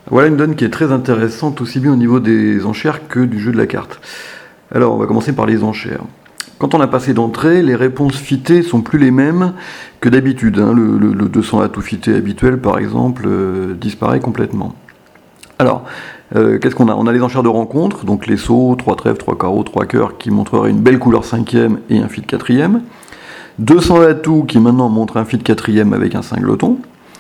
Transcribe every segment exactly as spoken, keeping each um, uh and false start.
Voilà une donne qui est très intéressante aussi bien au niveau des enchères que du jeu de la carte. Alors on va commencer par les enchères. Quand on a passé d'entrée, les réponses fitées sont plus les mêmes que d'habitude. Hein. Le, le, le deux cents atouts fité habituel par exemple euh, disparaît complètement. Alors, euh, qu'est-ce qu'on a? On a les enchères de rencontre, donc les sauts, trois trèfles, trois carreaux, trois cœurs qui montreraient une belle couleur cinquième et un fit quatrième. deux cents atouts qui maintenant montrent un fit quatrième avec un singleton.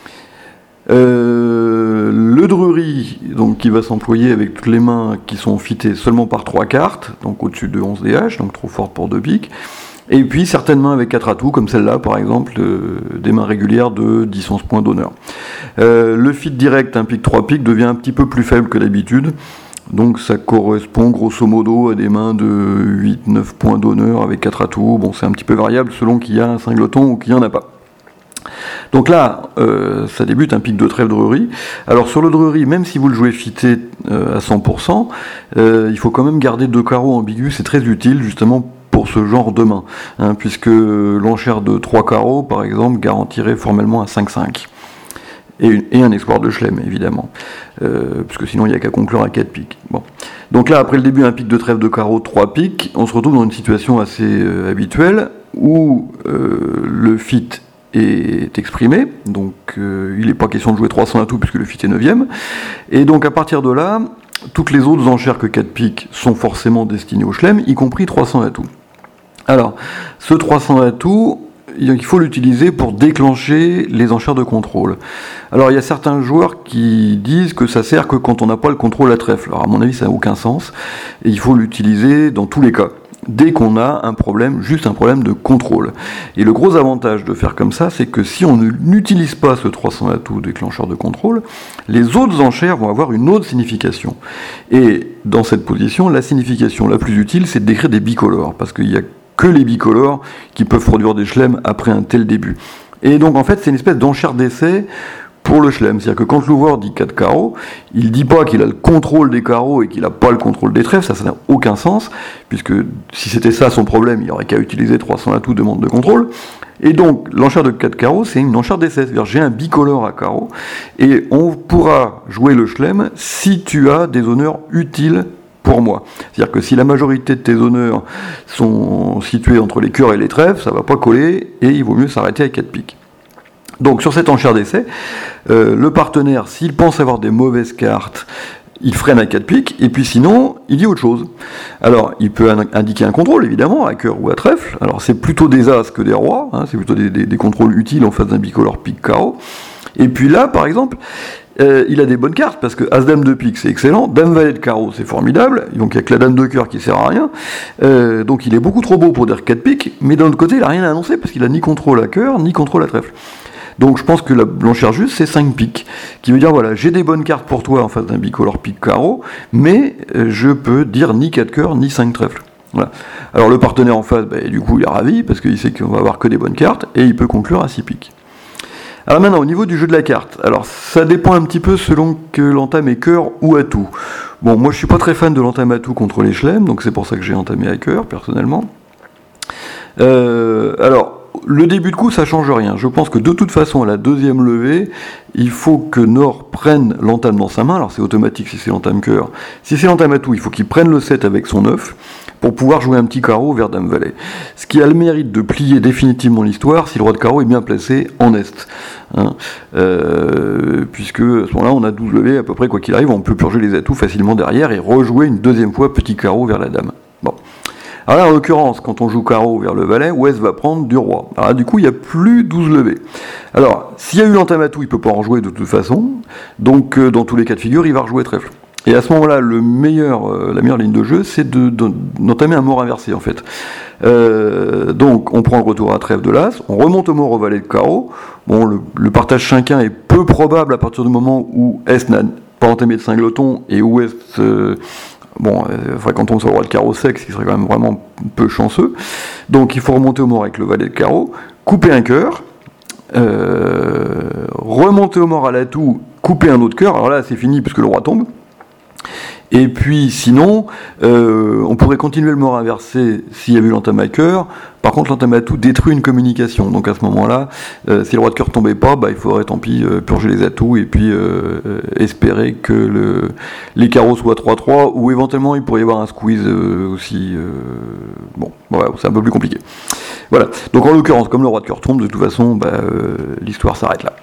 Euh, le drury, donc qui va s'employer avec toutes les mains qui sont fitées seulement par trois cartes, donc au-dessus de onze D H, donc trop fort pour deux piques. Et puis certaines mains avec quatre atouts, comme celle-là par exemple, euh, des mains régulières de dix à onze points d'honneur. Euh, le fit direct, un pique trois piques, devient un petit peu plus faible que d'habitude. Donc ça correspond grosso modo à des mains de huit à neuf points d'honneur avec quatre atouts. Bon, c'est un petit peu variable selon qu'il y a un singleton ou qu'il n'y en a pas. Donc là, euh, ça débute un pic de trèfle drury. Alors sur le drury, même si vous le jouez fité euh, à cent pour cent, euh, il faut quand même garder deux carreaux ambigus, c'est très utile justement pour ce genre de main, hein, puisque l'enchère de trois carreaux, par exemple, garantirait formellement un cinq cinq. Et, et un espoir de chelem, évidemment, euh, puisque sinon il n'y a qu'à conclure à quatre piques. Bon. Donc là, après le début, un pic de trèfle de carreau, trois piques, on se retrouve dans une situation assez euh, habituelle, où euh, le fit est exprimé, donc euh, il n'est pas question de jouer trois cents atouts puisque le fit est neuvième, et donc à partir de là, toutes les autres enchères que quatre piques sont forcément destinées au chelem, y compris trois cents atouts. Alors, ce trois cents atouts, il faut l'utiliser pour déclencher les enchères de contrôle. Alors il y a certains joueurs qui disent que ça sert que quand on n'a pas le contrôle à trèfle. Alors à mon avis ça n'a aucun sens, et il faut l'utiliser dans tous les cas. Dès qu'on a un problème, juste un problème de contrôle. Et le gros avantage de faire comme ça, c'est que si on n'utilise pas ce trois cents atouts déclencheur de contrôle, les autres enchères vont avoir une autre signification. Et dans cette position, la signification la plus utile, c'est de décrire des bicolores, parce qu'il n'y a que les bicolores qui peuvent produire des chelems après un tel début. Et donc en fait, c'est une espèce d'enchère d'essai pour le chelem. C'est-à-dire que quand l'ouvreur dit quatre carreaux, il ne dit pas qu'il a le contrôle des carreaux et qu'il n'a pas le contrôle des trèfles, ça, ça n'a aucun sens, puisque si c'était ça son problème, il n'y aurait qu'à utiliser trois cents atouts demande de contrôle. Et donc, l'enchère de quatre carreaux, c'est une enchère d'essai, c'est-à-dire j'ai un bicolore à carreaux, et on pourra jouer le chelem si tu as des honneurs utiles pour moi. C'est-à-dire que si la majorité de tes honneurs sont situés entre les cœurs et les trèfles, ça ne va pas coller, et il vaut mieux s'arrêter à quatre piques. Donc sur cette enchère d'essai, euh, le partenaire, s'il pense avoir des mauvaises cartes, il freine à quatre piques, et puis sinon, il dit autre chose. Alors, il peut indiquer un contrôle, évidemment, à cœur ou à trèfle. Alors, c'est plutôt des as que des rois, hein, c'est plutôt des, des, des contrôles utiles en face d'un bicolore pique-carreau. Et puis là, par exemple, euh, il a des bonnes cartes, parce que as-dame de pique, c'est excellent, dame-valet de carreau, c'est formidable, donc il n'y a que la dame de cœur qui sert à rien, euh, donc il est beaucoup trop beau pour dire quatre piques, mais d'un autre côté, il n'a rien à annoncer, parce qu'il n'a ni contrôle à cœur, ni contrôle à trèfle. Donc je pense que la l'enchère juste, c'est cinq piques, qui veut dire, voilà, j'ai des bonnes cartes pour toi en face d'un bicolore pique-carreau, mais euh, je peux dire ni quatre cœurs, ni cinq trèfles. Voilà. Alors le partenaire en face, bah, du coup, il est ravi, parce qu'il sait qu'on va avoir que des bonnes cartes, et il peut conclure à six piques. Alors maintenant, au niveau du jeu de la carte, alors ça dépend un petit peu selon que l'entame est cœur ou atout. Bon, moi je suis pas très fan de l'entame atout contre les chelems, donc c'est pour ça que j'ai entamé à cœur, personnellement. Euh, alors, le début de coup, ça change rien. Je pense que de toute façon, à la deuxième levée, il faut que Nord prenne l'entame dans sa main. Alors c'est automatique si c'est l'entame cœur. Si c'est l'entame atout, il faut qu'il prenne le sept avec son neuf pour pouvoir jouer un petit carreau vers dame valet. Ce qui a le mérite de plier définitivement l'histoire si le roi de carreau est bien placé en est. Hein, euh, puisque à ce moment-là, on a douze levées à peu près, quoi qu'il arrive, on peut purger les atouts facilement derrière et rejouer une deuxième fois petit carreau vers la dame. Bon. Alors là, en l'occurrence, quand on joue carreau vers le valet, Ouest va prendre du roi. Alors là, du coup, il n'y a plus douze levées. Alors, s'il y a eu l'entame atout, il ne peut pas en jouer de toute façon. Donc, euh, dans tous les cas de figure, il va rejouer trèfle. Et à ce moment-là, le meilleur, euh, la meilleure ligne de jeu, c'est de, de, d'entamer un mort inversé, en fait. Euh, donc, on prend le retour à trèfle de l'as, on remonte au mort au valet de carreau. Bon, le, le partage cinq un est peu probable à partir du moment où S n'a pas entamé de singleton et où S... Euh, Bon, il faudrait qu'on tombe sur le roi de carreau sec, ce qui serait quand même vraiment peu chanceux. Donc il faut remonter au mort avec le valet de carreau, couper un cœur, euh, remonter au mort à l'atout, couper un autre cœur. Alors là, c'est fini puisque le roi tombe. Et puis sinon, euh, on pourrait continuer le mort inversé s'il y avait eu l'entame à cœur. Par contre, l'entame à tout détruit une communication. Donc à ce moment-là, euh, si le roi de cœur tombait pas, bah, il faudrait tant pis euh, purger les atouts et puis euh, euh, espérer que le, les carreaux soient trois trois, ou éventuellement il pourrait y avoir un squeeze euh, aussi. Euh, bon, voilà, c'est un peu plus compliqué. Voilà. Donc en l'occurrence, comme le roi de cœur tombe, de toute façon, bah, euh, l'histoire s'arrête là.